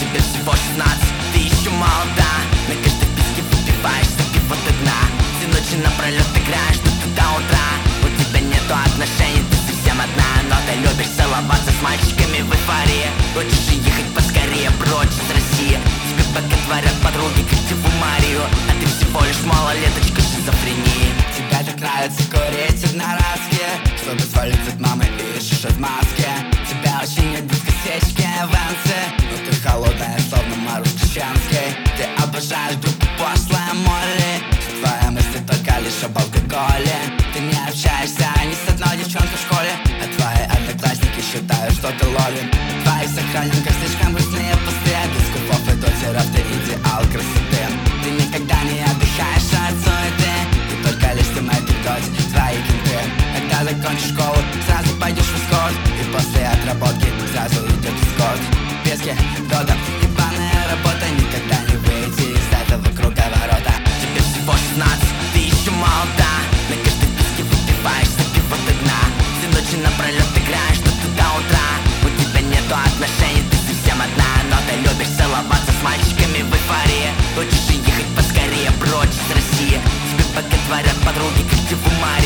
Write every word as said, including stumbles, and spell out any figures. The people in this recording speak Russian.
Тебе всего шестнадцать, ты еще молода. На каждой песке выпиваешь пиво до дна. Все ночи напролет играешь тут до утра. У тебя нету отношений, ты совсем одна. Но ты любишь целоваться с мальчиками в эйфории. Хочешь же ехать поскорее прочь из России. Тебе боготворят подруги, как Деву Марию. А ты всего лишь малолеточка шизофрении. Тебе так нравится курить одноразки, чтобы свалить от мамы и шиш от маски. Тебя очень идут косички, венцы, но ты холодная, словно Маруш Чеченский. Ты обожаешь группу пошлая Молли. Твои мысли только лишь об алкоголе. Ты не общаешься ни с одной девчонкой в школе, а твои одноклассники считают, что ты лоли. В твоих сохраненках слишком грустные посты. Без купов и дотеров ты идеал красоты. Ты никогда не отдыхаешь от суеты. Ты только лишь ты анекдоте, твои кенты. Когда закончишь школу, сразу пойдешь в эскорт. И после отработки сразу идет эскорт. Пески, додом, ебаная работа. Никогда не выйти из этого круговорота. Тебе всего шестнадцать, ты еще молода. На каждой песке выпиваешь пиво до дна. Все ночи напролет играешь тут до утра. У тебя нету отношений, ты совсем одна. Но ты любишь целоваться с мальчиками в эйфории. Хочешь же ехать поскорее прочь из России. Тебе боготворят подруги, как Деву Марию.